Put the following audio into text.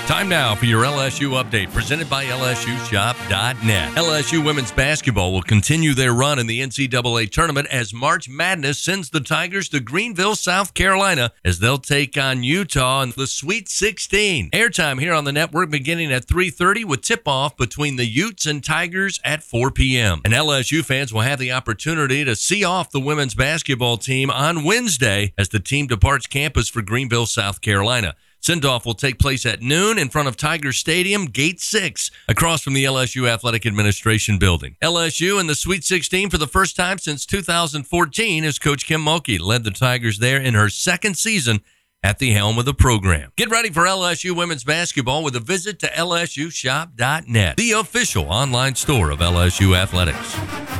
Time now for your LSU update, presented by LSUshop.net. LSU women's basketball will continue their run in the NCAA tournament as March Madness sends the Tigers to Greenville, South Carolina, as they'll take on Utah in the Sweet 16. Airtime here on the network beginning at 3:30 with tip-off between the Utes and Tigers at 4 p.m. And LSU fans will have the opportunity to see off the women's basketball team on Wednesday as the team departs campus for Greenville, South Carolina. Send-off will take place at noon in front of Tiger Stadium, Gate 6, across from the LSU Athletic Administration Building. LSU in the Sweet 16 for the first time since 2014 as Coach Kim Mulkey led the Tigers there in her second season at the helm of the program. Get ready for LSU women's basketball with a visit to LSUshop.net, the official online store of LSU Athletics.